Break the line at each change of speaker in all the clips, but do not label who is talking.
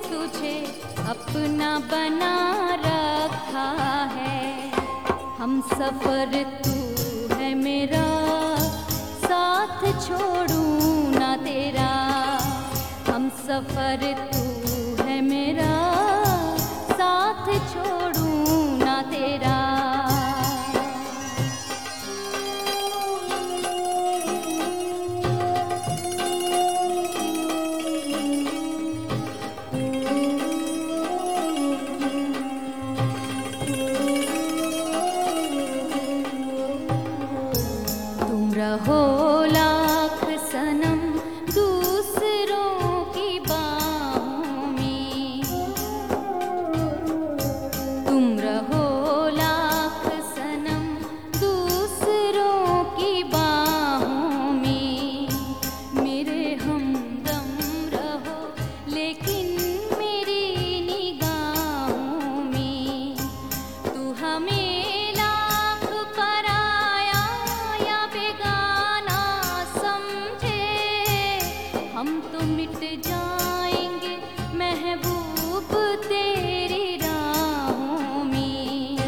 तुझे अपना बना रखा है। हम सफर तू है मेरा, साथ छोड़ूं ना तेरा। हम सफर तू है मेरा, साथ छोड़ूं ना तेरा। तुम रहो लाख सनम दूसरों की बाहों में, तुम रहो लाख सनम दूसरों की बाहों में। मेरे हमदम रहो लेकिन मेरी निगाहों में। तू हमें लाख पराया या बेगाना समझे, हम तो मिट जाएंगे महबूब तेरी राहों में।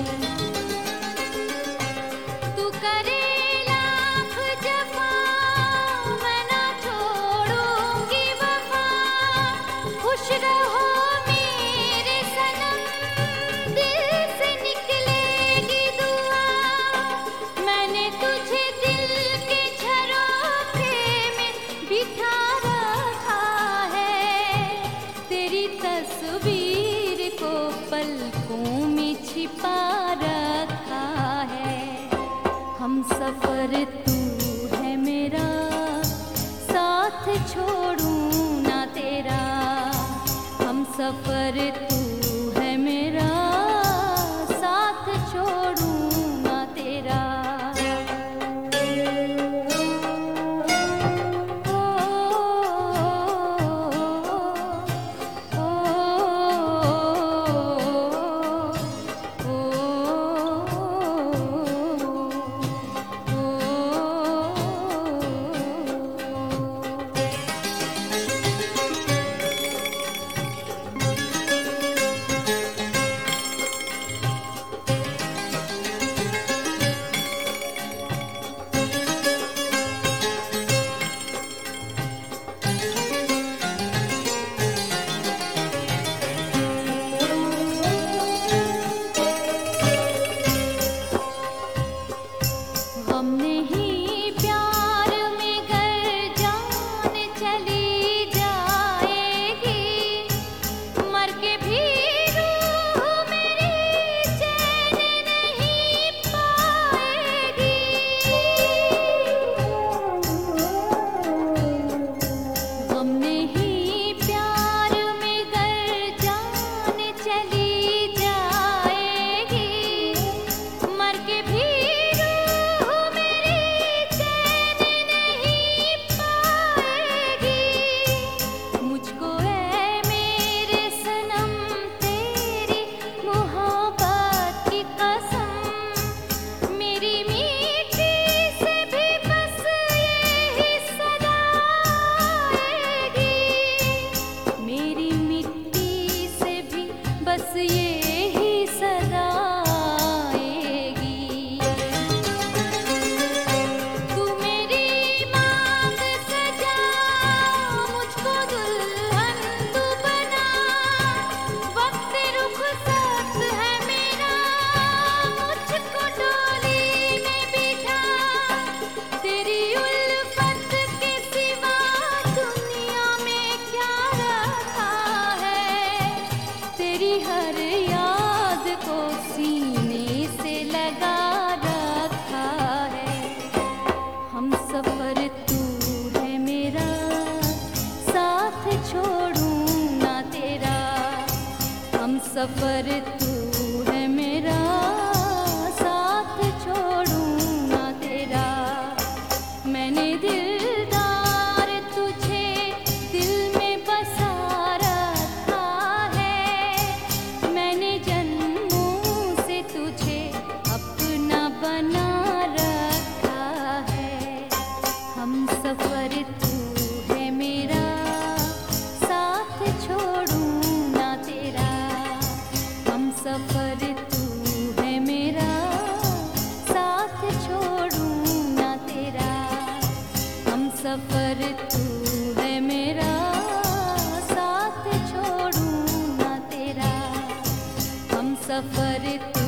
तू करे लाख जफा, मैं ना छोड़ूंगी वफा। खुश रहो मेरे सनम, दिल से निकलेगी दुआ। मैंने तुझे दिल के झरोखे में बिठा रखा है। तेरी तस्वीर को पलकों में छिपा रखा है। हम सफर तू है मेरा, साथ छोड़ूं ना तेरा। हम सफर तू है मेरा, साथ छोड़ूं ना तेरा। हमने ही प्यार में गर जान चली जाएगी, मर के भी रूह मेरी चैन नहीं पाएगी। हमने ही प्यार में गर जान चली जाएगी, मर के भी मुझको ऐ मेरे सनम तेरी मोहब्बत की कसम। मेरी मीठी से भी बस यही सदा आएगी। मेरी मिट्टी से भी बस यही सदा आएगी। तू मेरी मांग सजा, मुझको दुल्हन तू बना। वक्त रुखसत है मेरा, मुझको डोली में बिठा। तेरी उल्फत के सिवा दुनिया में क्या रखा है। तेरी हर याद को सीने से लगा रखा है। हम सफर तू है मेरा, साथ छोड़ूं ना तेरा। हम सफर तू है मेरा, साथ छोड़ूं ना तेरा। मैंने दिलदार तुझे दिल में बसा रखा है। मैंने जन्मों से तुझे अपना बना रखा है। हम सफर तू है मेरा, साथ छोड़ूं सफर